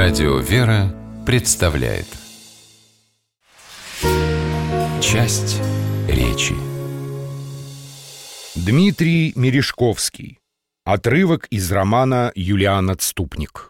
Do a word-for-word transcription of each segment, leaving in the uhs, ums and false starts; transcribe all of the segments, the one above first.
Радио «Вера» представляет часть речи. Дмитрий Мережковский. Отрывок из романа «Юлиан Отступник».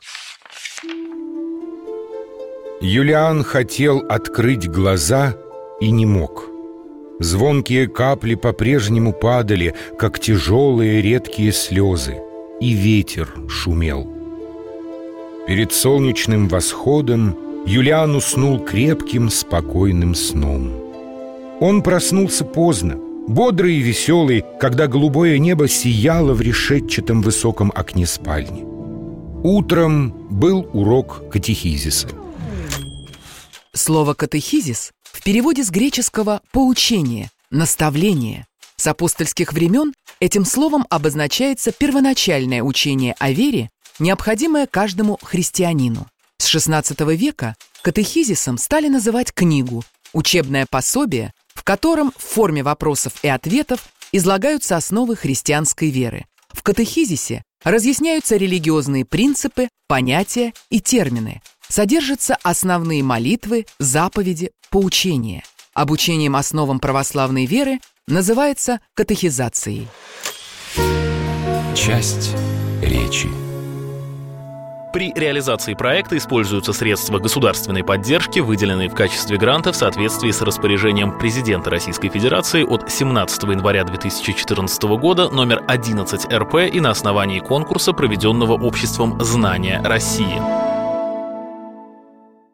Юлиан хотел открыть глаза и не мог. Звонкие капли по-прежнему падали, как тяжелые редкие слезы, и ветер шумел. Перед солнечным восходом Юлиан уснул крепким, спокойным сном. Он проснулся поздно, бодрый и веселый, когда голубое небо сияло в решетчатом высоком окне спальни. Утром был урок катехизиса. Слово «катехизис» в переводе с греческого «поучение», «наставление». С апостольских времен этим словом обозначается первоначальное учение о вере, необходимое каждому христианину. С шестнадцатого века катехизисом стали называть книгу, учебное пособие, в котором в форме вопросов и ответов излагаются основы христианской веры. В катехизисе разъясняются религиозные принципы, понятия и термины. Содержатся основные молитвы, заповеди, поучения. Обучением основам православной веры называется катехизацией. Часть речи. При реализации проекта используются средства государственной поддержки, выделенные в качестве гранта в соответствии с распоряжением президента Российской Федерации от семнадцатого января две тысячи четырнадцатого года номер одиннадцать эр пэ и на основании конкурса, проведенного обществом «Знания России».